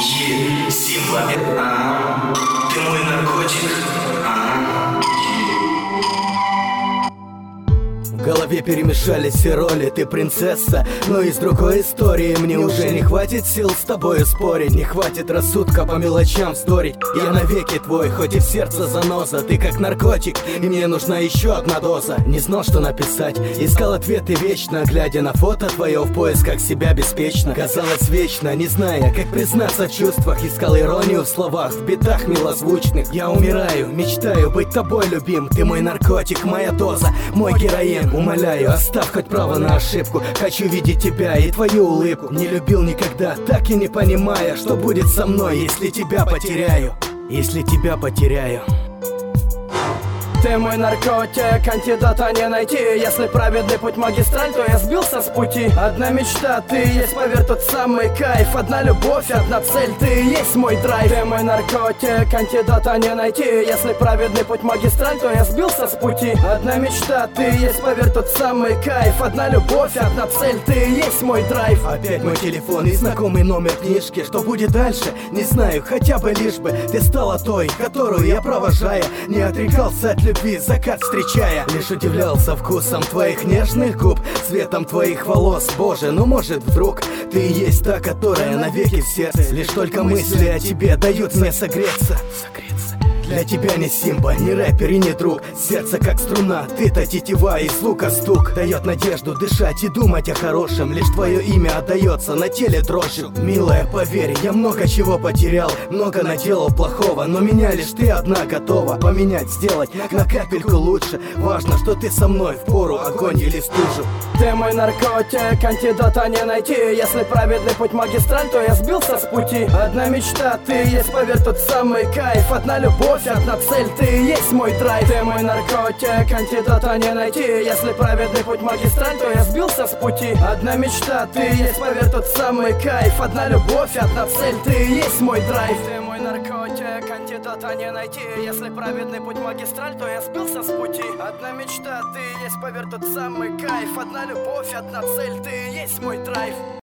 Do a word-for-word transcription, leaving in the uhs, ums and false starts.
Е, Симба, а, ты мой наркотик, а, В голове перемешались все роли, ты принцесса, но из другой истории. Мне уже не хватит сил с тобою спорить, не хватит рассудка по мелочам вздорить. Я навеки твой, хоть и в сердце заноза. Ты как наркотик, и мне нужна еще одна доза. Не знал, что написать, искал ответы вечно, глядя на фото твое в поисках себя беспечно. Казалось вечно, не зная, как признаться в чувствах. Искал иронию в словах, в битах милозвучных. Я умираю, мечтаю быть тобой, любим. Ты мой наркотик, моя доза, мой героин. Умоляю, оставь хоть право на ошибку. Хочу видеть тебя и твою улыбку. Не любил никогда, так и не понимая, что будет со мной, если тебя потеряю. Если тебя потеряю. Ты мой наркотик, антидота не найти. Если праведный путь магистраль, то я сбился с пути. Одна мечта, ты есть, поверь, тот самый кайф. Одна любовь, одна цель, ты есть мой драйв. Ты мой наркотик, антидота не найти. Если праведный путь магистраль, то я сбился с пути. Одна мечта, ты есть, поверь, тот самый кайф. Одна любовь, одна цель, ты есть мой драйв. Опять мой телефон и знакомый номер книжки. Что будет дальше, не знаю, хотя бы лишь бы ты стала той, которую я провожая, не отрекался от любви, закат встречая. Лишь удивлялся вкусом твоих нежных губ, цветом твоих волос. Боже, ну может вдруг ты и есть та, которая навеки в сердце. Лишь только мысли о тебе дают мне согреться. Согреться. Для тебя не Симба, не рэпер и не друг. Сердце как струна, ты-то тетива, из лука стук. Дает надежду дышать и думать о хорошем. Лишь твое имя отдается на теле дрожью. Милая, поверь, я много чего потерял, много наделал плохого, но меня лишь ты одна готова поменять, сделать на капельку лучше. Важно, что ты со мной в пору огонь или стужу. Ты мой наркотик, антидота не найти. Если праведный путь магистраль, то я сбился с пути. Одна мечта, ты есть, поверь, тот самый кайф. Одна любовь, одна цель, ты есть мой драйв. Ты мой наркотик, антидота не найти. Если праведный путь магистраль, то я сбился с пути. Одна мечта, ты есть, поверь, тот самый кайф. Одна любовь, одна цель, ты есть мой драйв. Ты мой наркотик, антидота не найти. Если праведный путь магистраль, то я сбился с пути. Одна мечта, ты есть, поверь, тот самый кайф. Одна любовь, одна цель, ты есть мой драйв.